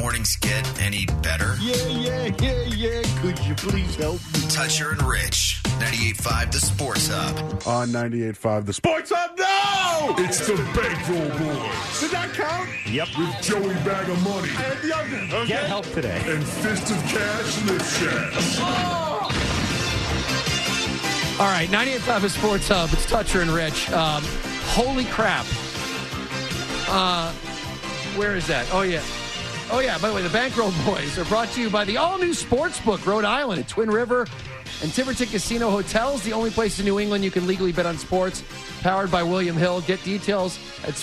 mornings get any better? Yeah. Could you please help me? Toucher and Rich, 98.5 The Sports Hub. On 98.5 The Sports Hub. No! It's the Bankroll Boys. Did that count? Yep. With Joey Bag of Money. Okay. Get help today. And Fist of Cash Lift Shaft. All right, 98.5 The Sports Hub. It's Toucher and Rich. Holy crap. Where is that? Oh, yeah. By the way, the Bankroll Boys are brought to you by the all-new Sportsbook, Rhode Island at Twin River and Tiverton Casino Hotels, the only place in New England you can legally bet on sports, powered by William Hill. Get details at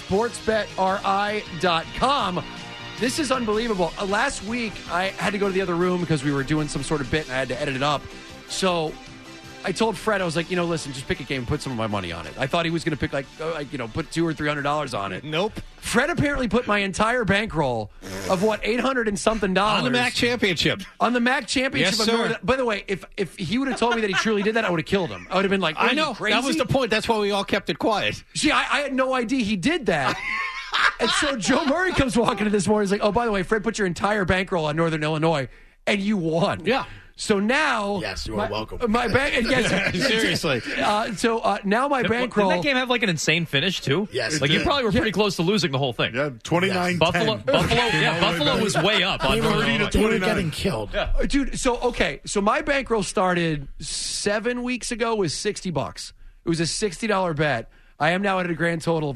sportsbetri.com. This is unbelievable. Last week, I had to go to the other room because we were doing some sort of bit and I had to edit it up. So I told Fred, I was like, listen, just pick a game and put some of my money on it. I thought he was going to pick put $200 or $300 on it. Nope. Fred apparently put my entire bankroll of what, $800 and something On the MAC championship. On the MAC championship. Yes, sir. By the way, if he would have told me that he truly did that, I would have killed him. I would have been like, I know. crazy? That was the point. That's why we all kept it quiet. See, I had no idea he did that. And so Joe Murray comes walking in this morning. He's like, oh, by the way, Fred put your entire bankroll on Northern Illinois, and you won. Yeah. So now, Yes, you are welcome. My bank, yes, Seriously. Now my bankroll. Didn't that game have like an insane finish too? Yes, like it you did. probably were pretty close to losing the whole thing. Yeah, 29-10. Buffalo was way up on 30 to They were 29. getting killed. Dude, so my bankroll started 7 weeks ago with $60. It was a $60 bet. I am now at a grand total of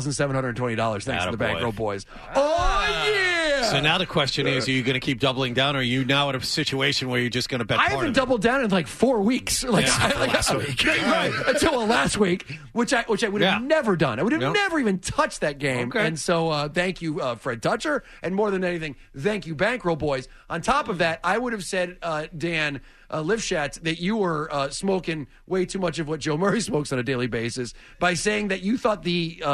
$1,720 thanks to the Bankroll Boys. Oh, yeah! So now the question is, are you going to keep doubling down, or are you now in a situation where you're just going to bet I part haven't of it? doubled down in like 4 weeks. Last week. Right, until last week, which I would have never done. I would have never even touched that game. Okay. And so thank you, Fred Toucher, and more than anything, thank you, Bankroll Boys. On top of that, I would have said, Dan Lifshatz, that you were smoking way too much of what Joe Murray smokes on a daily basis by saying that you thought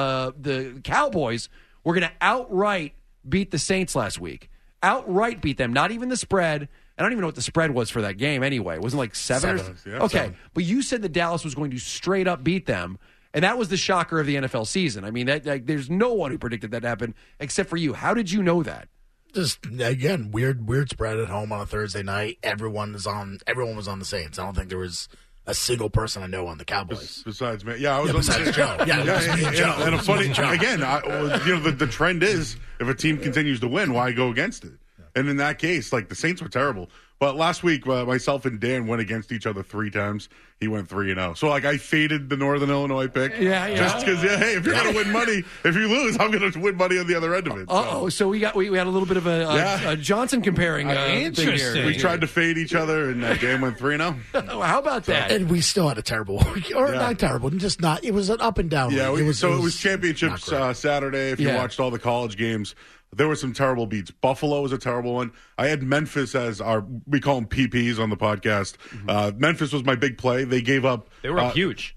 the Cowboys were going to outright beat the Saints last week. Outright beat them, not even the spread. I don't even know what the spread was for that game anyway. It wasn't like seven. Yeah, okay, 7. But you said that Dallas was going to straight up beat them, and that was the shocker of the NFL season. I mean, there's no one who predicted that happen except for you. How did you know that? Just again, weird spread at home on a Thursday night. Everyone was on the Saints. I don't think there was a single person I know on the Cowboys. Besides me. Yeah, I was on besides Joe. Yeah, and a funny, again, the trend is if a team continues to win, why go against it? And in that case, like the Saints were terrible. But last week, myself and Dan went against each other 3 times. He went 3-0. So, I faded the Northern Illinois pick. Yeah. Just because, hey, if you're going to win money, if you lose, I'm going to win money on the other end of it. So we had a little bit of a Johnson comparing thing here. We tried to fade each other, and that game went 3-0. How about that? And we still had a terrible week. Or not terrible, just not. It was an up and down Yeah, week. it was championships Saturday. If you watched all the college games, there were some terrible beats. Buffalo was a terrible one. I had Memphis as we call them PPs on the podcast. Mm-hmm. Memphis was my big play. They gave up. They were huge.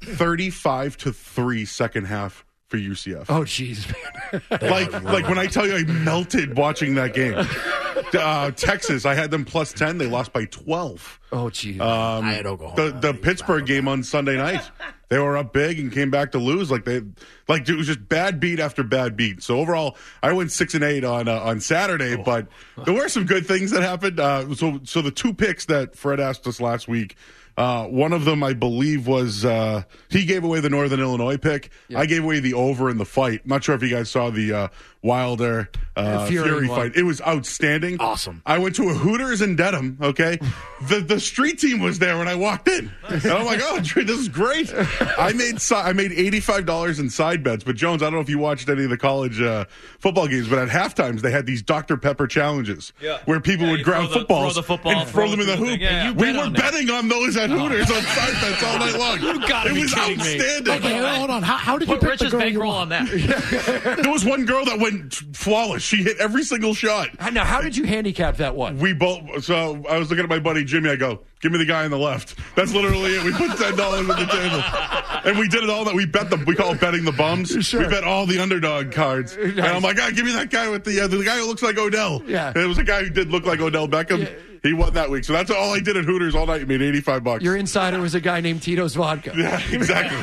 35-3 second half for UCF. Oh, jeez, man. like when I tell you I melted watching that game. Texas, I had them plus 10. They lost by 12. Oh, jeez. I had Oklahoma. The Pittsburgh game on Sunday night. They were up big and came back to lose. It was just bad beat after bad beat. So overall, I went 6-8 on Saturday. But there were some good things that happened. So the 2 picks that Fred asked us last week. One of them, I believe, was he gave away the Northern Illinois pick. Yeah. I gave away the over in the fight. I'm not sure if you guys saw the Wilder Fury fight. It was outstanding. Awesome. I went to a Hooters in Dedham. Okay, the street team was there when I walked in, and I'm like, oh, this is great. I made $85 in side bets. But Jones, I don't know if you watched any of the college football games, but at halftimes they had these Dr. Pepper challenges where people would grab footballs and throw them in the hoop. Yeah, we were betting on those at Hooters on side bets all night long. You gotta be kidding me. It was outstanding. Okay, hold on. How did you Put pick Rich's the girl you bankroll want? on that. There was one girl that went flawless. She hit every single shot. Now, how did you handicap that one? We both. So I was looking at my buddy Jimmy. I go, give me the guy on the left. That's literally it. We put $10 on the table, and we did it all. That we bet them. We call it betting the bums. Sure. We bet all the underdog cards. Nice. And I'm like, give me that guy with the guy who looks like Odell. Yeah. And it was a guy who did look like Odell Beckham. He won that week. So that's all I did at Hooters all night. He made $85. Your insider was a guy named Tito's Vodka. Yeah, exactly.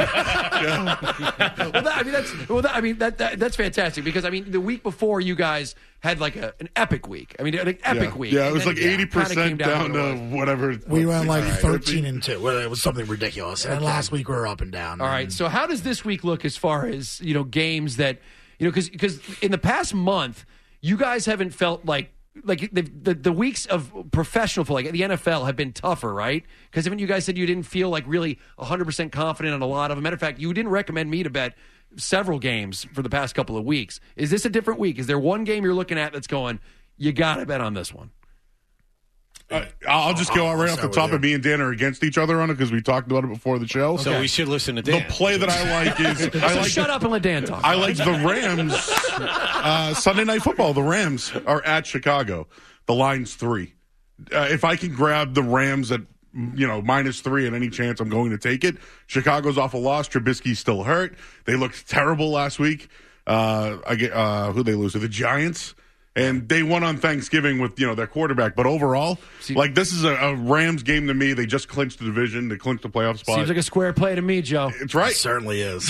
That's fantastic because the week before you guys had like an epic week. An epic week. Yeah, it was And like then 80% kinda came down to whatever. We went like 13-2. Well, it was something ridiculous. And last week we were up and down. All right. So how does this week look as far as games that because in the past month you guys haven't felt like the weeks of professional football, like the NFL, have been tougher, right? Because even you guys said you didn't feel like really 100% confident on a lot of them. Matter of fact, you didn't recommend me to bet several games for the past couple of weeks. Is this a different week? Is there one game you're looking at that's going, you got to bet on this one? I'll just go right off the top, and me and Dan are against each other on it because we talked about it before the show. So we should listen to Dan. The play that I like is Shut up and let Dan talk. I like the Rams. Sunday Night Football. The Rams are at Chicago. The line's 3. If I can grab the Rams at -3 at any chance, I'm going to take it. Chicago's off a loss. Trubisky's still hurt. They looked terrible last week. Who they lose to? The Giants. And they won on Thanksgiving with, their quarterback. But overall, this is a Rams game to me. They just clinched the division. They clinched the playoff spot. Seems like a square play to me, Joe. It's right. It certainly is.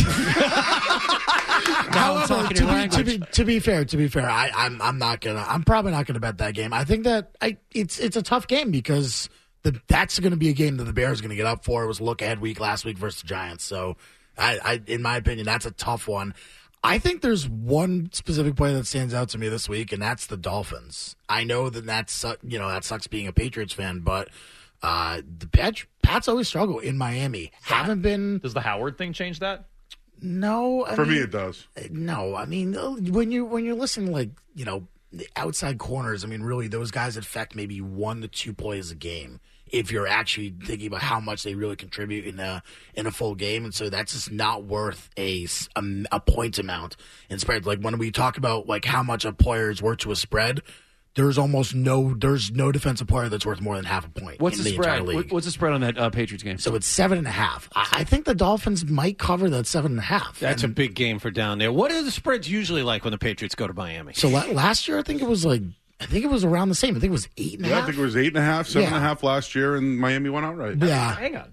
However, to be fair, I'm probably not gonna bet that game. I think that it's a tough game because that's going to be a game that the Bears are going to get up for. It was a look ahead week last week versus the Giants. So I in my opinion, that's a tough one. I think there's one specific play that stands out to me this week, and that's the Dolphins. I know that sucks being a Patriots fan, but the Pats always struggle in Miami. Haven't been. Does the Howard thing change that? No, For me it does. No, when you're listening the outside corners, really those guys affect maybe 1 to 2 plays a game. If you're actually thinking about how much they really contribute in a full game, and so that's just not worth a point amount in spread. Like when we talk about how much a player is worth to a spread, there's no defensive player that's worth more than half a point. What's in the entire spread? league. What's the spread on that Patriots game? So it's 7.5. I think the Dolphins might cover that 7.5. That's a big game for down there. What are the spreads usually like when the Patriots go to Miami? So last year, I think it was around the same. I think it was 8.5. Yeah, I think it was 8.5, 7.5 last year, and Miami went outright. Yeah. Hang on.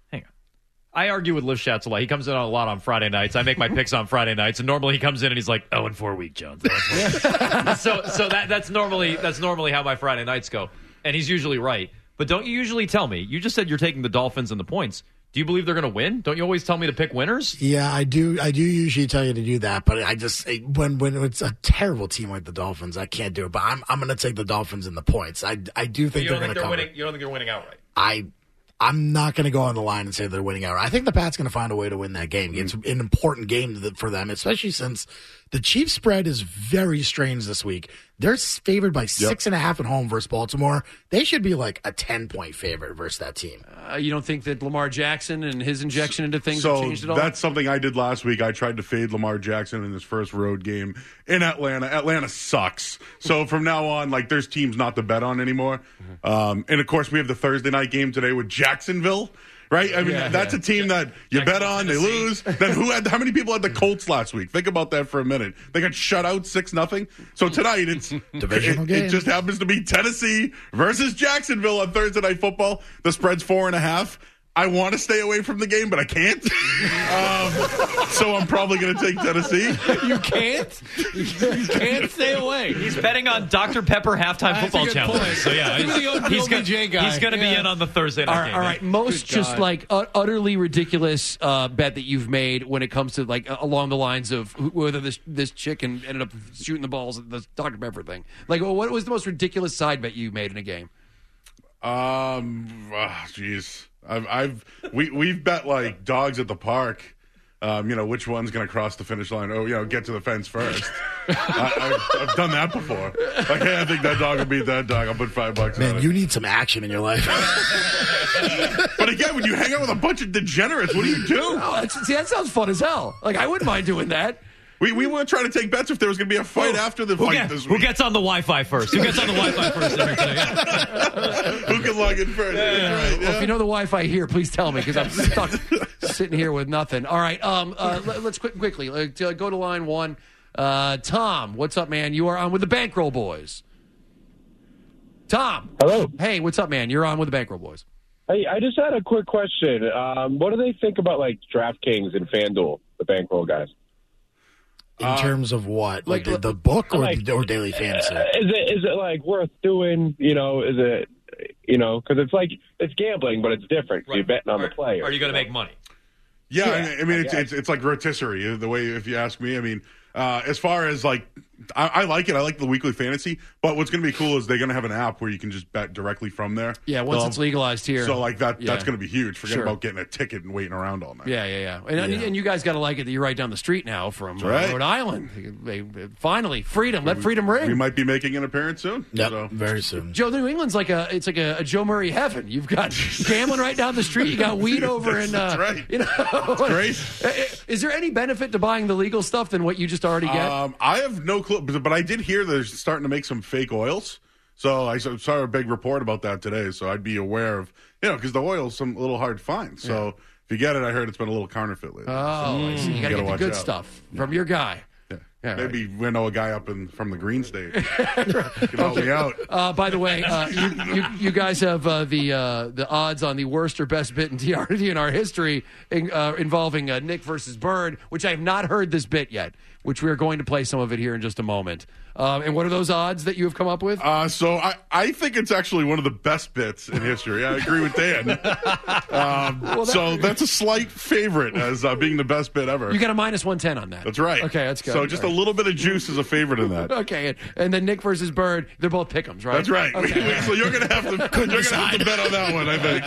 I argue with Liv Schatz a lot. He comes in a lot on Friday nights. I make my picks on Friday nights, and normally he comes in and he's like, 0-4 week, Jones. so that's normally how my Friday nights go, and he's usually right. But don't you usually tell me? You just said you're taking the Dolphins and the points. Do you believe they're going to win? Don't you always tell me to pick winners? Yeah, I do. I do usually tell you to do that, but I just when it's a terrible team like the Dolphins, I can't do it. But I'm going to take the Dolphins in the points. I do think they're going to cover. You don't think they're winning outright? I'm not going to go on the line and say they're winning outright. I think the Pats going to find a way to win that game. It's an important game for them, especially since the Chiefs spread is very strange this week. They're favored by 6.5 at home versus Baltimore. They should be like a 10-point favorite versus that team. You don't think that Lamar Jackson and his injection into things have changed at all? That's something I did last week. I tried to fade Lamar Jackson in his first road game in Atlanta. Atlanta sucks. So from now on, there's teams not to bet on anymore. And of course, we have the Thursday night game today with Jacksonville. Right? That's a team that you bet on, they lose. Then how many people had the Colts last week? Think about that for a minute. They got shut out 6-0. So tonight it's divisional game. It just happens to be Tennessee versus Jacksonville on Thursday Night Football. The spread's 4.5. I want to stay away from the game, but I can't. So I'm probably going to take Tennessee. You can't? You can't stay away. He's betting on Dr. Pepper halftime football challenge. So, yeah, he's going to be in on the Thursday night game. All right. Most just utterly ridiculous bet that you've made when it comes to along the lines of whether this chick ended up shooting the balls at the Dr. Pepper thing. What was the most ridiculous side bet you made in a game? Jeez. We've bet dogs at the park. Which one's going to cross the finish line? Oh, get to the fence first. I've done that before. Hey, I think that dog will beat that dog. I'll put $5 on it. Man, you need some action in your life. But again, when you hang out with a bunch of degenerates, what do you do? Oh, that sounds fun as hell. I wouldn't mind doing that. We were trying to take bets if there was going to be a fight after the fight this week. Who gets on the Wi-Fi first? Who can log in first? Yeah. Right, Well, if you know the Wi-Fi here, please tell me because I'm stuck sitting here with nothing. All right, let's quickly go to line one. Tom, what's up, man? You are on with the Bankroll Boys. Tom. Hello. Hey, what's up, man? You're on with the Bankroll Boys. Hey, I just had a quick question. What do they think about like DraftKings and FanDuel, the Bankroll guys? In terms of what? Like the book or daily fantasy? Is it like worth doing? You know, is it, you know, because it's like, it's gambling, but it's different. Right. You're betting on the player. Are you going to make money? Yeah, I mean, it's like rotisserie, the way, if you ask me. I mean, as far as like, I like it. I like the weekly fantasy. But what's going to be cool is they're going to have an app where you can just bet directly from there. Yeah, once it's legalized here. So like that's going to be huge. Forget about getting a ticket and waiting around all night. Yeah. And you guys got to like it that you're right down the street now from Rhode Island. Finally, freedom. Let freedom ring. We might be making an appearance soon. Yep, so. very soon. Joe, New England's like a Joe Murray heaven. You've got gambling right down the street. You got weed over in. That's right. You know, great. Is there any benefit to buying the legal stuff than what you just already get? I have no clue, but I did hear they're starting to make some fake oils. So I saw a big report about that today. So I'd be aware of, because the oil's a little hard to find. So if you get it, I heard it's been a little counterfeit lately. I see. You got to get the good stuff from your guy. Yeah, maybe we know a guy up from the Green State. Can help me out. By the way, you guys have the odds on the worst or best bit in TRD in our history involving Nick versus Bird, which I have not heard this bit yet, which we are going to play some of it here in just a moment. And what are those odds that you have come up with? So I think it's actually one of the best bits in history. I agree with Dan. So that's a slight favorite as being the best bit ever. You got a minus 110 on that. That's right. Okay, that's good. So just a litlittle bit of juice is a favorite in that. Okay, and then Nick versus Bird, they're both pick'ems, right? That's right. Okay. So you're going to have to bet on that one, I think.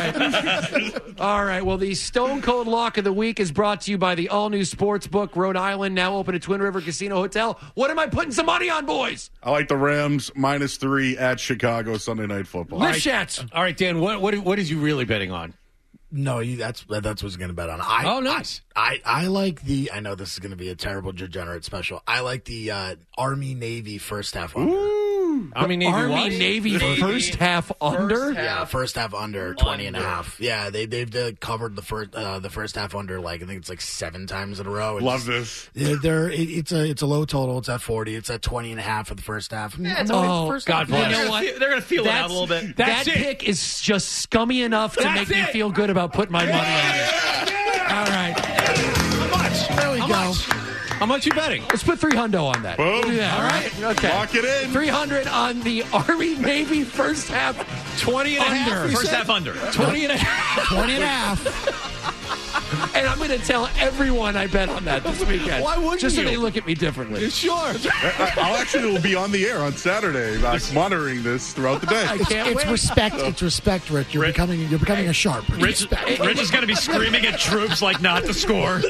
All right. Well, the Stone Cold Lock of the Week is brought to you by the all-new Sportsbook Rhode Island, now open at Twin River Casino Hotel. What am I putting some money on, boys? I like the Rams -3 at Chicago Sunday Night Football. Lift shots. All right, Dan, what is you really betting on? No, that's what I was going to bet on. Nice. I like I know this is going to be a terrible degenerate special. I like the Army Navy first half under. Army Navy first half under? Yeah, first half under 20.5. Yeah, they've covered the first half under I think it's 7 times in a row. Love this. It's a low total. It's at 40. It's at 20.5 for the first half. God bless. You know what? They're going to feel it out a little bit. That pick is just scummy enough to make me feel good about putting my money on it. All right. How much? There we go. How much you betting? Let's put $300 on that. Boom. We'll do that, all right? Okay. Lock it in. $300 on the Army Navy first half 20 and a half. First half under. 20 and a half. And I'm going to tell everyone I bet on that this weekend. Why wouldn't Just so you? they look at me differently. Sure. I'll actually will be on the air on Saturday, monitoring this throughout the day. I can't It's wait. respect. It's respect, Rick. You're becoming a sharp. Rich is going to be screaming at troops not to score.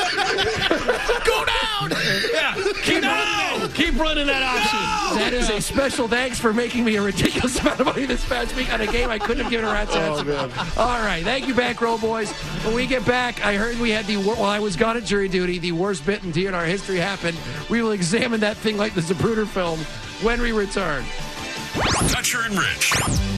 Go down. Yeah. Keep running that option. That is a special thanks for making me a ridiculous amount of money this past week on a game I couldn't have given a rat's ass about. All right. Thank you, Bankroll Boys. When we get back, I heard we had while I was gone at jury duty, the worst bit in DNR history happened. We will examine that thing like the Zapruder film when we return. Dutcher and Rich.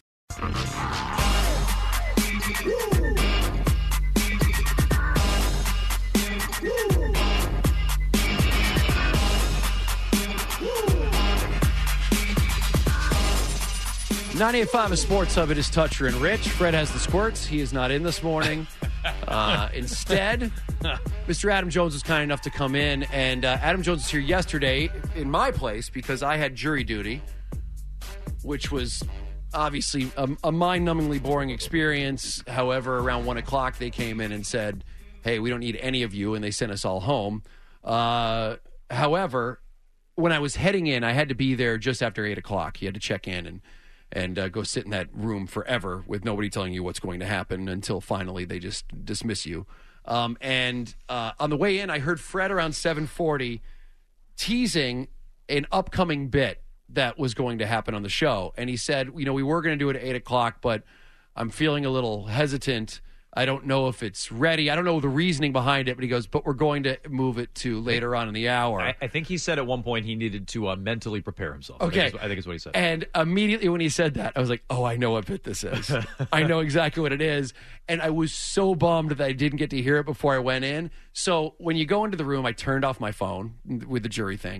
.98.5 a Sports Hub. It is Toucher and Rich. Fred has the squirts. He is not in this morning. Instead, Mr. Adam Jones was kind enough to come in, and Adam Jones was here yesterday in my place because I had jury duty, which was obviously a mind-numbingly boring experience. However, around 1 o'clock, they came in and said, hey, we don't need any of you, and they sent us all home. However, when I was heading in, I had to be there just after 8 o'clock. You had to check in and go sit in that room forever with nobody telling you what's going to happen until finally they just dismiss you. And on the way in, I heard Fred around 7:40 teasing an upcoming bit that was going to happen on the show. And he said, we were going to do it at 8 o'clock, but I'm feeling a little hesitant. I don't know if it's ready. I don't know the reasoning behind it, but he goes, but we're going to move it to later on in the hour. I think he said at one point he needed to mentally prepare himself. Okay. I think is what he said. And immediately when he said that, I was like, oh, I know what bit this is. I know exactly what it is. And I was so bummed that I didn't get to hear it before I went in. So when you go into the room, I turned off my phone with the jury thing.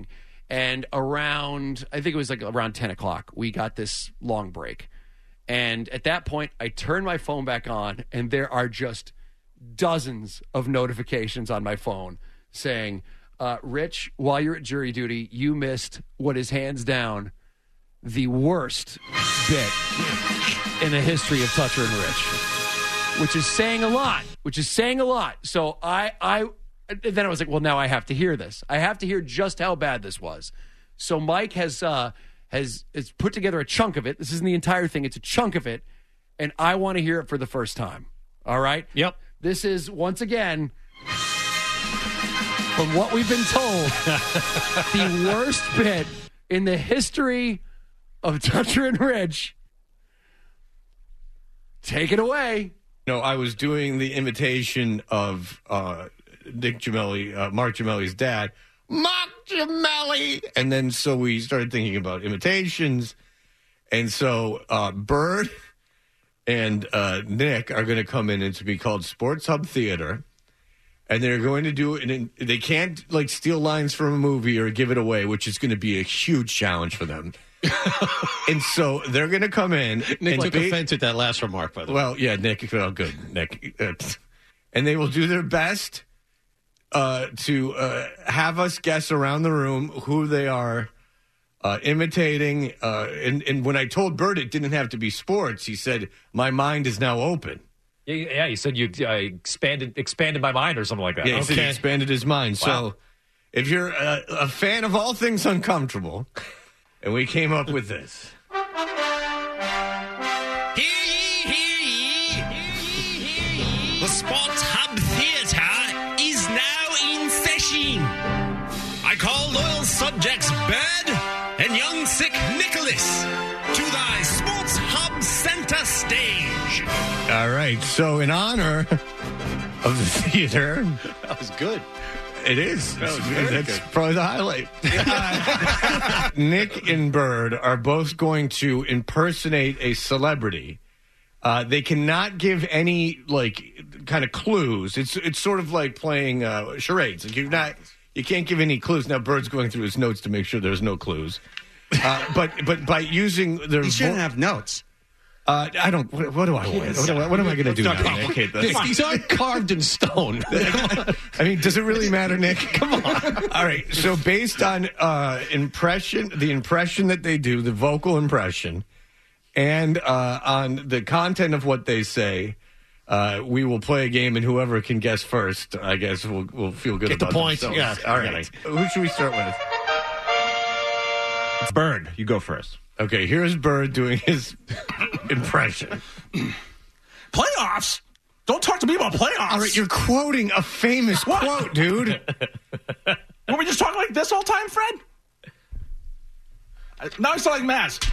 And around 10 o'clock, we got this long break. And at that point, I turned my phone back on, and there are just dozens of notifications on my phone saying, Rich, while you're at jury duty, you missed what is hands down the worst bit in the history of Toucher and Rich, which is saying a lot. So then I was like, well, now I have to hear this. I have to hear just how bad this was. So Mike has put together a chunk of it. This isn't the entire thing. It's a chunk of it. And I want to hear it for the first time. All right? Yep. This is, once again, from what we've been told, the worst bit in the history of Toucher and Rich. Take it away. No, I was doing the imitation of Nick Gemelli, Mark Gemelli's dad. Mark Gemelli! And then so we started thinking about imitations. And so Bird and Nick are going to come in and to be called Sports Hub Theater. And they're going to do it. And they can't steal lines from a movie or give it away, which is going to be a huge challenge for them. And so they're going to come in. Nick and took offense at that last remark, by the way. Well, yeah, Nick. Well, good, Nick. And they will do their best to have us guess around the room who they are imitating. And when I told Bert it didn't have to be sports, he said, "My mind is now open." Yeah, you said you expanded my mind or something like that. Yeah, he said he expanded his mind. Wow. So if you're a fan of all things uncomfortable, and we came up with this. Hear ye, hear ye, hear ye, hear ye. The Sports Hub Theatre is now in session. I call loyal subjects Bird and young sick Nicholas to thy Sports Hub Center stage. All right, so in honor of the theater. That was good. It is. That was very That's good. probably the highlight. Nick and Bird are both going to impersonate a celebrity. They cannot give any kind of clues. It's sort of like playing charades. You can't give any clues. Now Bird's going through his notes to make sure there's no clues. But by using their you shouldn't have notes. I don't. What do I want? What am I going to do now, Nick? Nick, these aren't carved in stone. I mean, does it really matter, Nick? Come on. All right. So based on the impression that they do, the vocal impression, and on the content of what they say, we will play a game, and whoever can guess first, I guess, will feel good Get about the point. themselves. Yeah. All right. Who should we start with? It's Bird. You go first. Okay, here's Bird doing his impression. Playoffs? Don't talk to me about playoffs. All right, you're quoting a famous quote, dude. Were we just talking like this all time, Fred? Now I sound like Maz.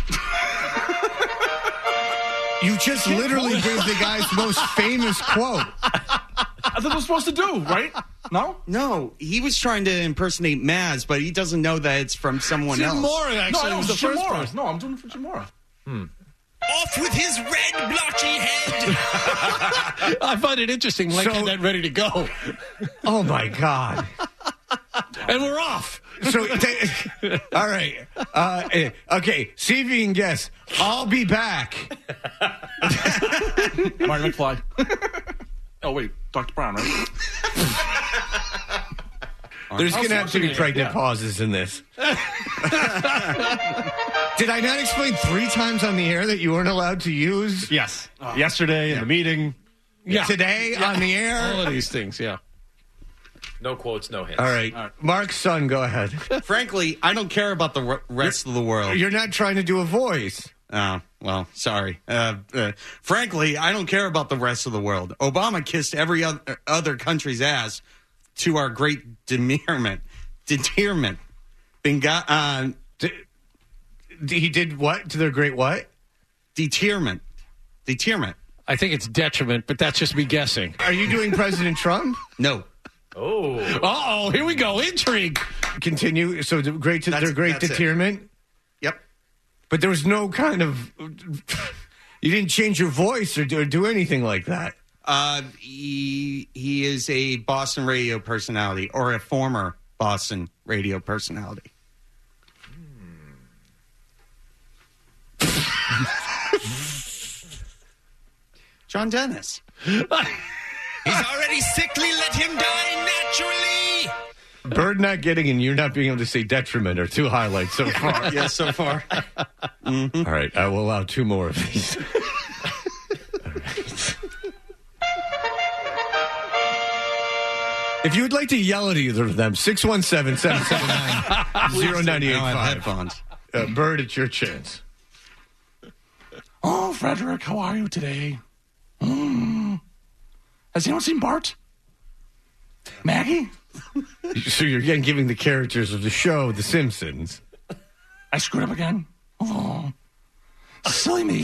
You just literally gave the guy's most famous quote. That's what we're supposed to do, right? No? No, he was trying to impersonate Maz, but he doesn't know that it's from someone else. No, I know, was the Jim first Mora. person. No, I'm doing it for Jim Mora. Off with his red blotchy head. I find it interesting. Mike had that ready to go. Oh, my God. And we're off. So, all right. Okay, see if you can guess. I'll be back. Marty McFly. Oh, wait. Dr. Brown, right? There's going to have to be pregnant pauses in this. Did I not explain 3 times on the air that you weren't allowed to use? Yes. Yesterday in the meeting. Yeah. Today on the air? All of these things, yeah. No quotes, no hints. All right. Mark's son, go ahead. Frankly, I don't care about the rest of the world. You're not trying to do a voice. Oh, well, sorry. Frankly, I don't care about the rest of the world. Obama kissed every other country's ass to our great deterrent. He did what? To their great what? Deterrent. I think it's detriment, but that's just me guessing. Are you doing President Trump? No. Oh. Uh-oh, here we go. Intrigue. Continue. So their great deterrent? Yep. But there was no kind of... You didn't change your voice or do anything like that. He is a Boston radio personality or a former Boston radio personality. John Dennis. He's already sickly. Let him die naturally. Bird not getting and you're not being able to say detriment are two highlights so far. Yes, so far. All right, I will allow two more of these. If you would like to yell at either of them, 617-779-0985. Headphones. Bird, it's your chance. Oh, Frederick, how are you today? Has anyone seen Bart? Maggie? So you're again giving the characters of the show The Simpsons. I screwed up again. Oh, silly me.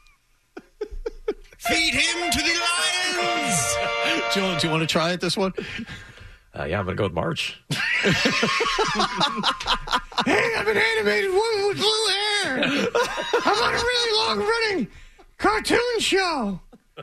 Feed him to the lions. Joe, do you want to try it this one? Yeah, I'm going to go with March. Hey, I'm an animated woman with blue hair. I'm on a really long-running cartoon show.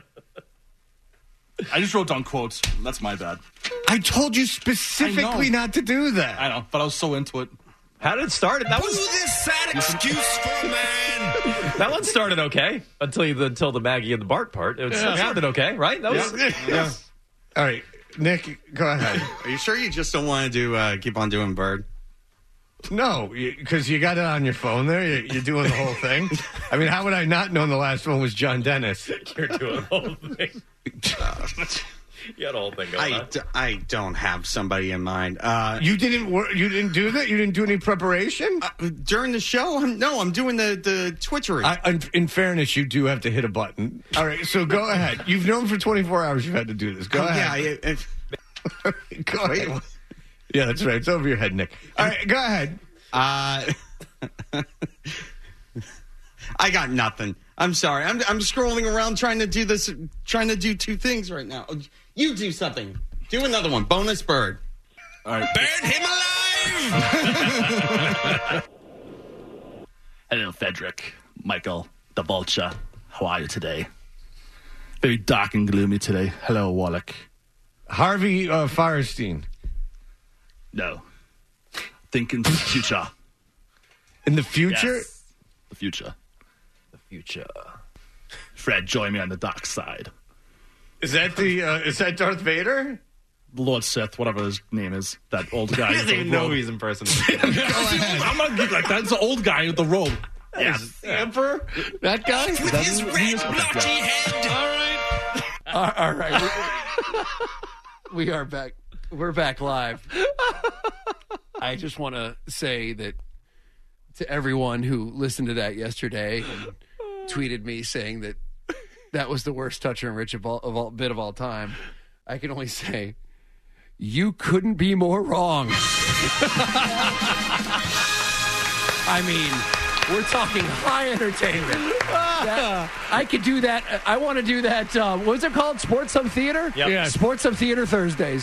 I just wrote down quotes. That's my bad. I told you specifically not to do that. I know, but I was so into it. How did it start? That Boo this sad excuse for a man. That one started okay until the Maggie and the Bart part. It started okay, right? That was Yeah. All right, Nick, go ahead. Are you sure you just don't want to keep on doing Bird? No, because you got it on your phone there. You're doing the whole thing. I mean, how would I not know the last one was John Dennis? You're doing the whole thing. You had a whole thing going on. I don't have somebody in mind. You didn't do that? You didn't do any preparation? During the show? I'm doing the Twitchery. In fairness, you do have to hit a button. All right, so go ahead. You've known for 24 hours you've had to do this. Go ahead. Yeah, go ahead. Yeah, that's right. It's over your head, Nick. All right, go ahead. I got nothing. I'm sorry. I'm scrolling around trying to do two things right now. You do something. Do another one. Bonus Bird. All right. Burn him alive. Hello, Frederick. Michael, the Vulture. How are you today? Very dark and gloomy today. Hello, Wallach. Harvey Firestein. No. Think into the future. In the future? Yes. The future. Future. Fred, join me on the dark side. Is that Darth Vader? Lord Sith, whatever his name is. That old guy. He doesn't even know who he's impersonating. I'm not geek like that. It's the old guy with the robe. Yes. The Emperor? That guy? With his red blotchy head. All right. We are back. We're back live. I just want to say that to everyone who listened to that yesterday and tweeted me saying that was the worst Toucher and Rich of all time, I can only say you couldn't be more wrong. I mean, we're talking high entertainment. I could do that. I want to do that. What's it called? Sports Hub Theater? Yep. Yeah. Sports Hub Theater Thursdays.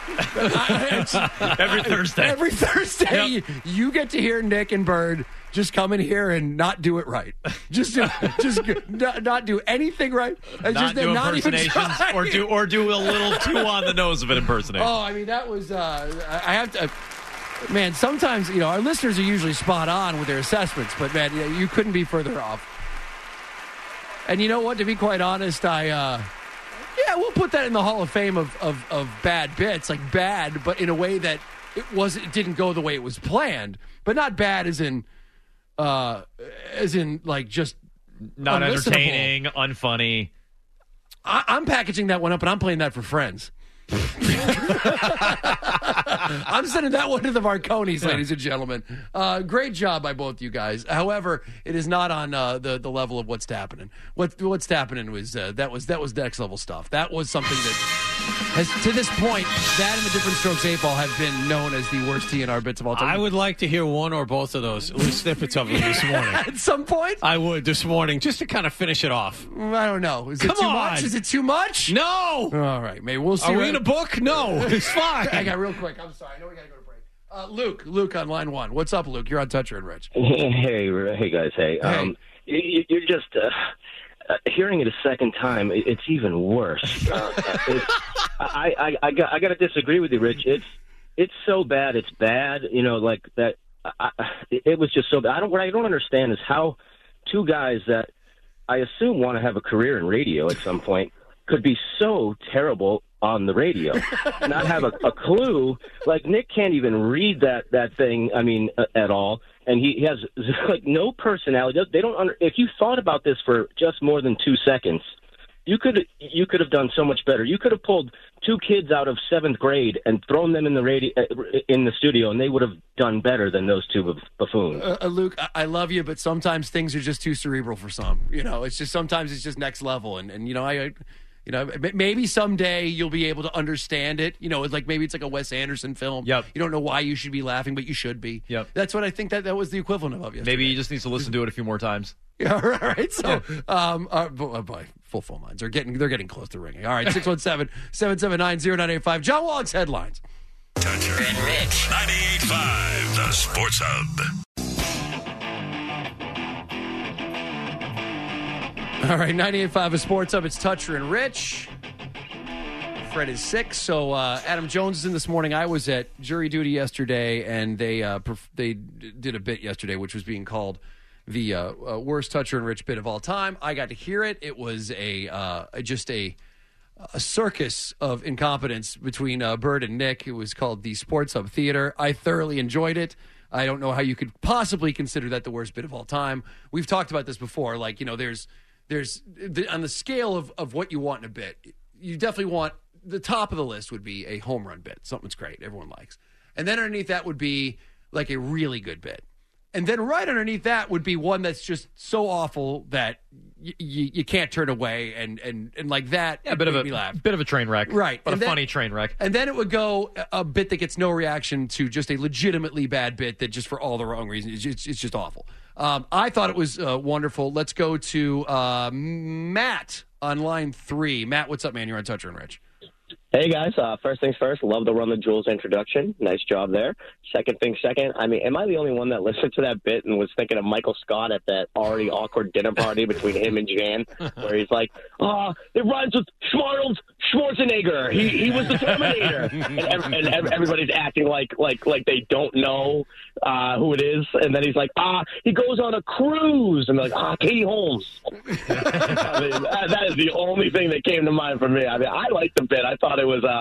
Every Thursday. Every Thursday, you get to hear Nick and Bird just come in here and not do it right. Just not do anything right. Not do impersonations or do a little too on the nose of an impersonation. Oh, I mean, that was. I have to. Man, sometimes our listeners are usually spot on with their assessments, but man, you couldn't be further off. And you know what? To be quite honest, we'll put that in the Hall of Fame of bad bits, like bad, but in a way that it didn't go the way it was planned, but not bad as in like just not entertaining, unfunny. I'm packaging that one up and I'm playing that for friends. I'm sending that one to the Marconis, ladies and gentlemen. Great job by both you guys. However, it is not on the level of what's happening. What's happening was that was next level stuff. That was something that has, to this point, that and the Different Strokes 8 Ball have been known as the worst TNR bits of all time. I would like to hear one or both of those, at least snippets of them this morning. At some point? I would this morning, just to kind of finish it off. I don't know. Is it too much? Is it too much? No. All right, maybe we'll see. Are we in a book? No, it's fine. I got real quick. I'm sorry. I know we got to go to break. Luke on line one. What's up, Luke? You're on Toucher and Rich. Hey guys. Hey. You're just hearing it a second time. It's even worse. I got to disagree with you, Rich. It's so bad. It's bad. Like that. It was just so bad. What I don't understand is how two guys that I assume want to have a career in radio at some point could be so terrible on the radio, not have a clue. Like Nick can't even read that thing. I mean, at all, and he has like no personality. They don't. If you thought about this for just more than 2 seconds, you could have done so much better. You could have pulled two kids out of 7th grade and thrown them in the studio, and they would have done better than those two buffoons. Luke, I love you, but sometimes things are just too cerebral for some. It's just sometimes it's just next level, and maybe someday you'll be able to understand it. Like maybe it's like a Wes Anderson film. Yep. You don't know why you should be laughing, but you should be. Yep. That's what I think that was the equivalent of yesterday. Maybe he just needs to listen to it a few more times. Yeah, right. So, boy, full phone lines they're getting close to ringing. All right, 617-779-0985. John Wallach's headlines. Toucher and Rich, 98.5, the Sports Hub. All right, 98.5 Sports Hub. It's Toucher and Rich. Fred is sick, so Adam Jones is in this morning. I was at jury duty yesterday, and they did a bit yesterday, which was being called the worst Toucher and Rich bit of all time. I got to hear it. It was just a circus of incompetence between Bird and Nick. It was called the Sports Hub Theater. I thoroughly enjoyed it. I don't know how you could possibly consider that the worst bit of all time. We've talked about this before. Like, there's on the scale of what you want in a bit, you definitely want the top of the list would be a home run bit, something that's great, everyone likes. And then underneath that would be like a really good bit. And then right underneath that would be one that's just so awful that you can't turn away and like that. Yeah, bit of a train wreck. Right. But funny train wreck. And then it would go a bit that gets no reaction to just a legitimately bad bit that just for all the wrong reasons, it's just awful. I thought it was wonderful. Let's go to Matt on line 3. Matt, what's up, man? You're on Toucher and Rich. Hey, guys. First things first, love the Run the Jewels introduction. Nice job there. Second thing second, I mean, am I the only one that listened to that bit and was thinking of Michael Scott at that already awkward dinner party between him and Jan, where he's like, it rhymes with Schwarzenegger. He was the Terminator. and everybody's acting like they don't know who it is. And then he's like, he goes on a cruise. And they're like, Katie Holmes. I mean, that is the only thing that came to mind for me. I mean, I liked the bit. I thought it was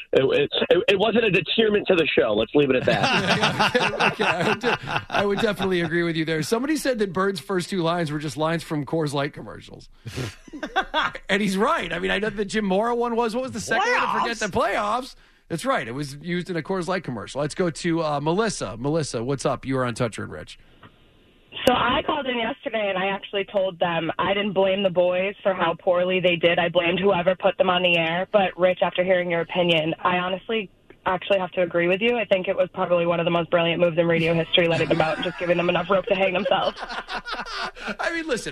it wasn't a detriment to the show. Let's leave it at that. Okay. I would definitely agree with you there. Somebody said that Bird's first 2 lines were just lines from Coors Light commercials. And he's right. I mean, I know the Jim Mora one was. What was the second one? I forget the playoffs. That's right. It was used in a Coors Light commercial. Let's go to Melissa. Melissa, what's up? You are on Toucher and Rich. So I called in yesterday, and I actually told them I didn't blame the boys for how poorly they did. I blamed whoever put them on the air. But, Rich, after hearing your opinion, I honestly actually have to agree with you. I think it was probably one of the most brilliant moves in radio history, letting them out and just giving them enough rope to hang themselves. I mean, listen,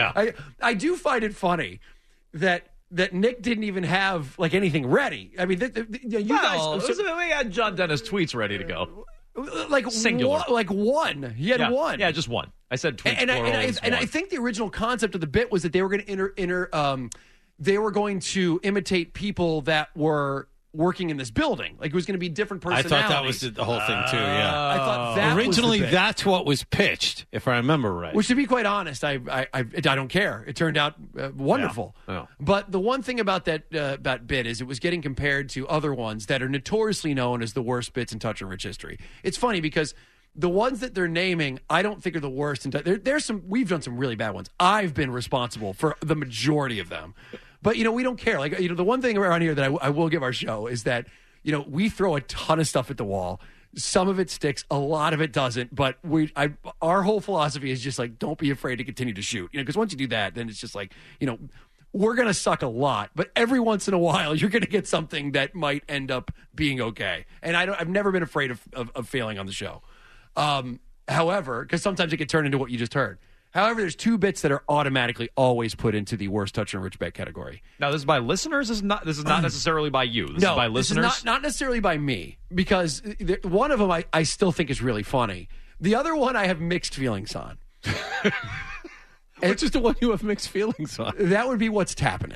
I do find it funny that Nick didn't even have, like, anything ready. I mean, you guys... we had John Dennis tweets ready to go. Like singular, one. He had one. Yeah, just one. I said tweets. And I think the original concept of the bit was that they were going to they were going to imitate people that were working in this building. Like it was going to be different personalities. I thought that was the whole thing too. Yeah, I thought that originally was the bit. That's what was pitched, if I remember right. Which, to be quite honest, I don't care. It turned out wonderful. Yeah. But the one thing about that bit is it was getting compared to other ones that are notoriously known as the worst bits in Toucher and Rich history. It's funny because the ones that they're naming, I don't think are the worst. There's some. We've done some really bad ones. I've been responsible for the majority of them. But, we don't care. Like, the one thing around here that I will give our show is that, we throw a ton of stuff at the wall. Some of it sticks. A lot of it doesn't. But our whole philosophy is just like, don't be afraid to continue to shoot. Because once you do that, then it's just like, we're going to suck a lot. But every once in a while, you're going to get something that might end up being okay. And I've never been afraid of failing on the show. However, because sometimes it can turn into what you just heard. However, there's 2 bits that are automatically always put into the worst Toucher and Rich bet category. Now, this is by listeners? This is not necessarily by you. This is by listeners? This is not necessarily by me, because one of them I still think is really funny. The other one I have mixed feelings on. Which is the one you have mixed feelings on? That would be what's happening.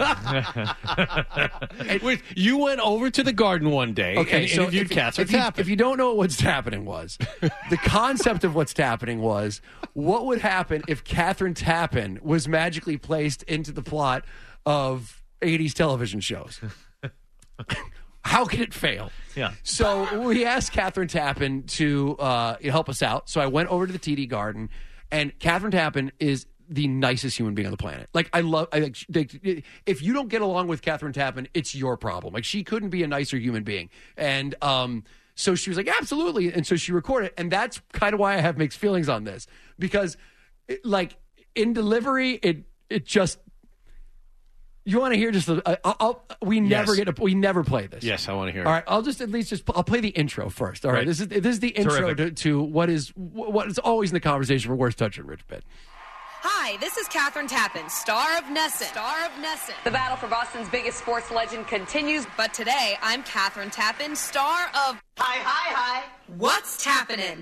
Wait, you went over to the Garden one day and interviewed Catherine Tappan. If you don't know what What's Happening was, the concept of What's Happening was, what would happen if Catherine Tappan was magically placed into the plot of 80s television shows? How could it fail? Yeah. So we asked Catherine Tappan to help us out. So I went over to the TD Garden, and Catherine Tappan is the nicest human being on the planet. Like, if you don't get along with Catherine Tappan, it's your problem. Like, she couldn't be a nicer human being. And so she was like, absolutely. And so she recorded it. And that's kind of why I have mixed feelings on this. Because, in delivery, it just... You want to hear just we never play this. Yes, I want to hear it. All right, I'll play the intro first. All right. This is the intro to what is always in the conversation for Worst Touch and Rich Pitt. Hi, this is Catherine Tappan, star of Nessun. The battle for Boston's biggest sports legend continues, but today I'm Catherine Tappan, star of Hi. What's Tappanin'?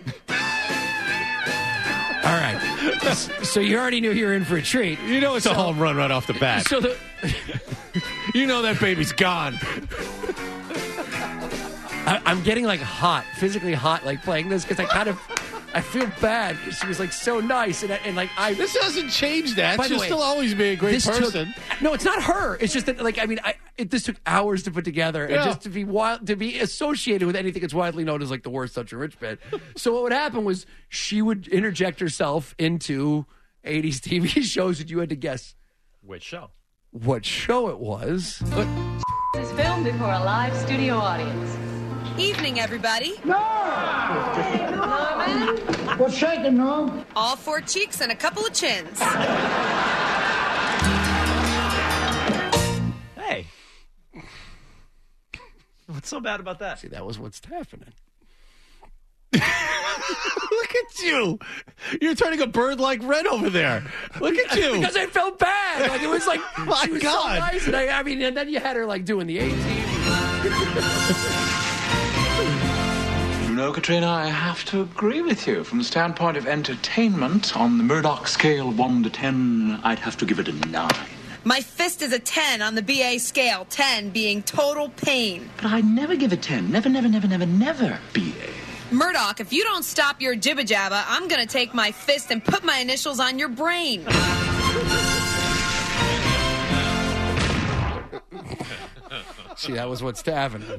All right. So you already knew you were in for a treat. You know it's a home run right off the bat. So you know that baby's gone. I'm getting physically hot, playing this because I feel bad because she was so nice and This doesn't change that. By the She'll way, still always be a great person. No, it's not her. It's just that this took hours to put together and just to be associated with anything that's widely known as the Worst Touch and Rich Pitt. So what would happen was she would interject herself into 80s TV shows and you had to guess which show. What show it was. It's filmed before a live studio audience. Evening, everybody. Norman. What's shaking, Norm? All 4 cheeks and a couple of chins. Hey. What's so bad about that? See, that was What's Happening. Look at you. You're turning a bird like red over there. Look at you. Because I felt bad. It was my she was God. so nice. And and then you had her doing the A-team. You know, Katrina, I have to agree with you. From the standpoint of entertainment, on the Murdoch scale 1 to 10, I'd have to give it a 9. My fist is a 10 on the BA scale, 10 being total pain. But I never give a 10. Never, BA. Murdoch, if you don't stop your jibba-jabba, I'm going to take my fist and put my initials on your brain. See, that was What's Happening.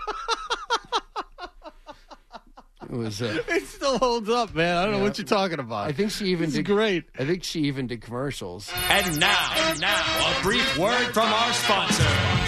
It was. It still holds up, man. I don't know what you're talking about. I think she even did great. I think she even did commercials. And now, a brief word from our sponsor.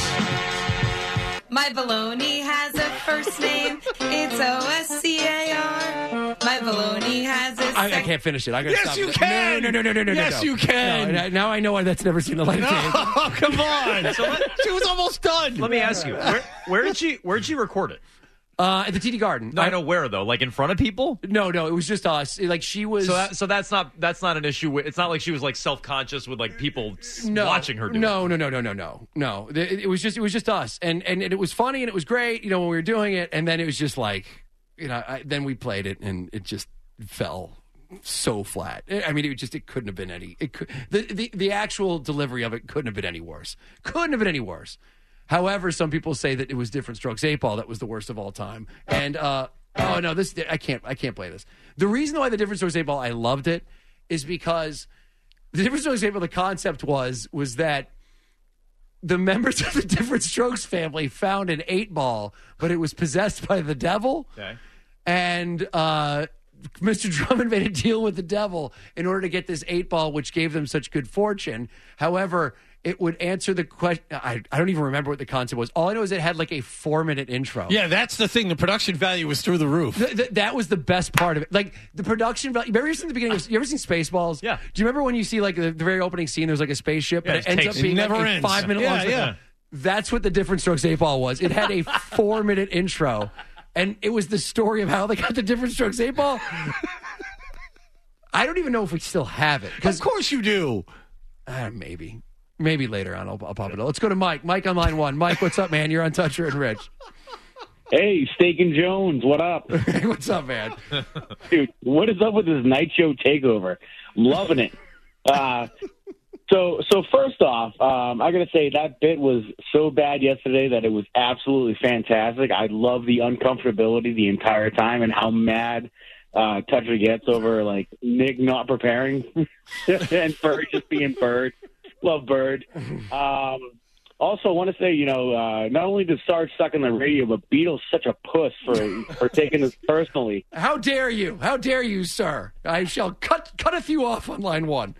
My baloney has a first name. It's O-S-C-A-R. My baloney has a I can't finish it. I gotta stop. You can. No. Yes, you can. No, now I know why that's never seen the light of day. Oh, come on. She was almost done. Let me ask you, where did she record it? At the TD Garden. No, I know where though. In front of people? No, it was just us. She was. So that's not an issue. It's not like she was self-conscious with people watching her do it. No. It was just us, and it was funny and it was great. When we were doing it, and then it was just then we played it and it just fell so flat. It couldn't have been any. The actual delivery of it couldn't have been any worse. However, some people say that it was Different Strokes 8-Ball that was the worst of all time. And I can't play this. The reason why the Different Strokes 8-Ball I loved it is because the Different Strokes 8-Ball, the concept was that the members of the Different Strokes family found an 8-ball, but it was possessed by the devil. Okay. And Mr. Drummond made a deal with the devil in order to get this 8-ball, which gave them such good fortune. However, it would answer the question. I don't even remember what the concept was. All I know is it had a 4-minute intro. Yeah, that's the thing. The production value was through the roof. That was the best part of it. The production value. Remember seen the beginning you ever seen Spaceballs? Yeah. Do you remember when you see the very opening scene? There's a spaceship and it ends up being a 5-minute long. Yeah. That's what the Different Strokes 8-Ball was. It had a 4-minute intro, and it was the story of how they got the Different Strokes 8-Ball. I don't even know if we still have it. Of course you do. Maybe. Maybe later on I'll pop it up. Let's go to Mike. Mike on line 1. Mike, what's up, man? You're on Toucher and Rich. Hey, Steak and Jones, what up? Hey, what's up, man? Dude, what is up with this night show takeover? I'm loving it. So first off, I got to say that bit was so bad yesterday that it was absolutely fantastic. I love the uncomfortability the entire time and how mad Toucher gets over like Nick not preparing and Bird just being Bird. Love Bird. Also, I want to say, not only does Sarge suck on the radio, but Beatles such a puss for taking this personally. How dare you? How dare you, sir? I shall cutteth you off on line one.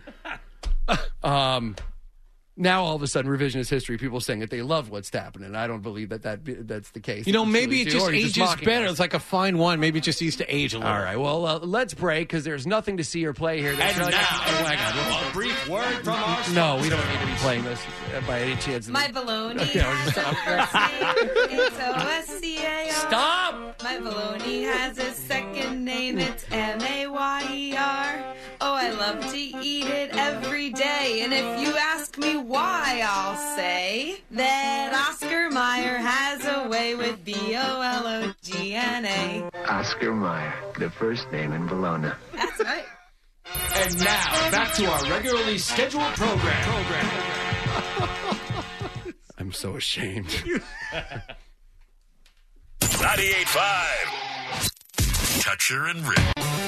Now all of a sudden, revisionist history, people saying that they love what's happening. I don't believe that's the case. Maybe it just Really ages better. It's like a fine wine. Maybe it just needs to age a little. All right, well, let's break because there's nothing to see or play here. And now, a brief word from our No, we don't need to be playing this by any chance. My baloney Okay, has a first name. It's O-S-C-A-R. Stop! My baloney has a second name. It's M-A-Y-E-R. Oh, I love to eat it every day. And if you ask me why, I'll say that Oscar Mayer has a way with B-O-L-O-G-N-A. Oscar Mayer, the first name in Bologna. That's right. And now, back to our regularly scheduled program. I'm so ashamed. 98.5. Toucher and Rich.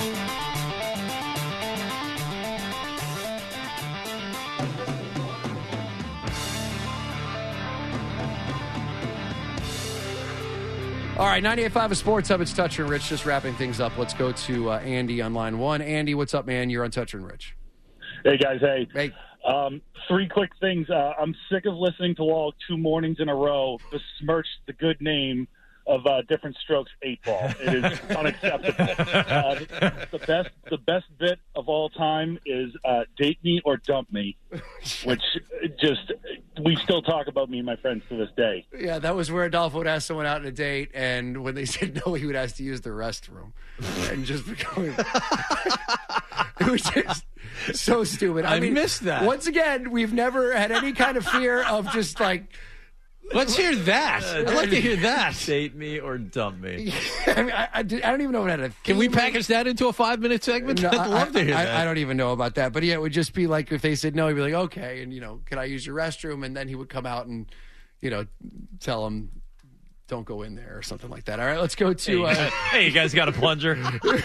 All right, 98.5 of Sports Hub. It's Toucher and Rich. Just wrapping things up. Let's go to Andy on line one. Andy, what's up, man? You're on Toucher and Rich. Hey, guys. Hey. Hey. Three quick things. I'm sick of listening to all 2 mornings in a row besmirch the good name of Different Strokes 8-Ball. It is unacceptable. The best bit of all time is Date Me or Dump Me, which just we still talk about me and my friends to this day. Yeah, that was where Adolfo would ask someone out on a date, and when they said no, he would ask to use the restroom. And just becoming... It was just so stupid. I missed that. Once again, we've never had any kind of fear of just like... Let's hear that. I'd like to hear that. Date me or dump me. I mean, I don't even know what had a... Can we package that into a 5-minute segment? No, I'd love to hear that. I don't even know about that. But yeah, it would just be like if they said no, he'd be like, okay, and can I use your restroom? And then he would come out and, tell him, don't go in there or something like that. All right, let's go to... Hey, you guys got a plunger?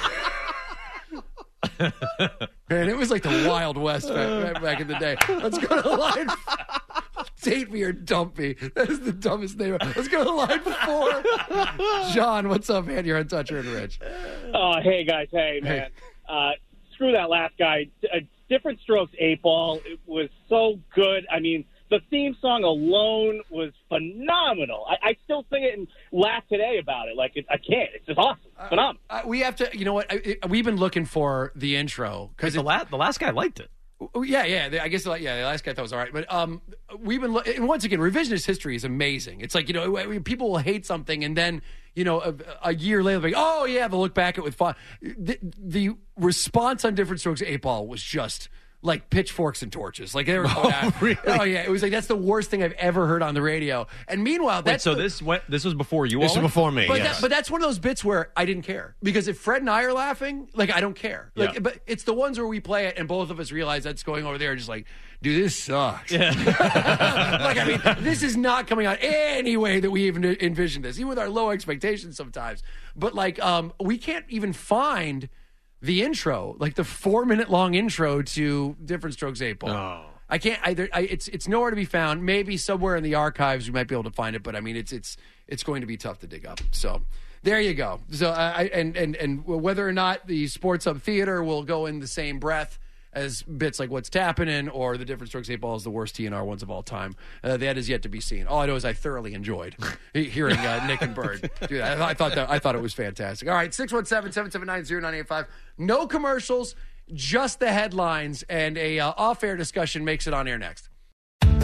Man, it was like the Wild West back in the day. Let's go to line... Date me or dump me. That is the dumbest name. Let's go to line 4. John, what's up, man? You're on Toucher and Rich. Hey, guys. Hey, man. Screw that last guy. Different Strokes 8-Ball. It was so good. I mean, the theme song alone was phenomenal. I still sing it and laugh today about it. Like, I can't. It's just awesome. Phenomenal. We have to, you know what? We've been looking for the intro. Because the last guy liked it. Yeah. I guess, the last guy thought it was all right. But we've been and once again, revisionist history is amazing. It's like, people will hate something and then, a year later, like, oh, yeah, they'll look back at it with fun. The response on Different Strokes 8-Ball was just like pitchforks and torches. Like, they were going out. Really? Oh, yeah. It was like, that's the worst thing I've ever heard on the radio. And meanwhile, this was before you all? This was before me, But that's one of those bits where I didn't care. Because if Fred and I are laughing, like, I don't care. Like, Yeah. But it's the ones where we play it and both of us realize that's going over there just like, dude, this sucks. Yeah. Like, I mean, this is not coming out any way that we even envisioned this, even with our low expectations sometimes. But, like, we can't even find the intro, like the 4-minute long intro to Different Strokes 8-Ball. Oh. I can't either. It's nowhere to be found. Maybe somewhere in the archives we might be able to find it, but I mean, it's going to be tough to dig up. So there you go. So and whether or not the Sports Hub Theater will go in the same breath as bits like What's Tappin' or the Different Strokes 8-Ball is the worst TNR ones of all time. That is yet to be seen. All I know is I thoroughly enjoyed hearing Nick and Bird do that. I thought it was fantastic. All right, 617-779-0985. No commercials, just the headlines, and a off-air discussion makes it on air next.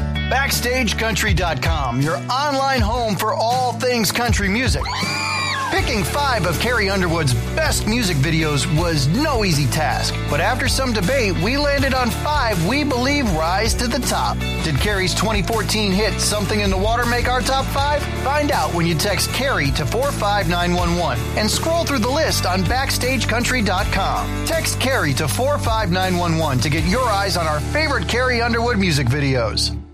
BackstageCountry.com, your online home for all things country music. Picking 5 of Carrie Underwood's best music videos was no easy task, but after some debate, we landed on 5 we believe rise to the top. Did Carrie's 2014 hit Something in the Water make our top 5? Find out when you text Carrie to 45911 and scroll through the list on BackstageCountry.com. Text Carrie to 45911 to get your eyes on our favorite Carrie Underwood music videos.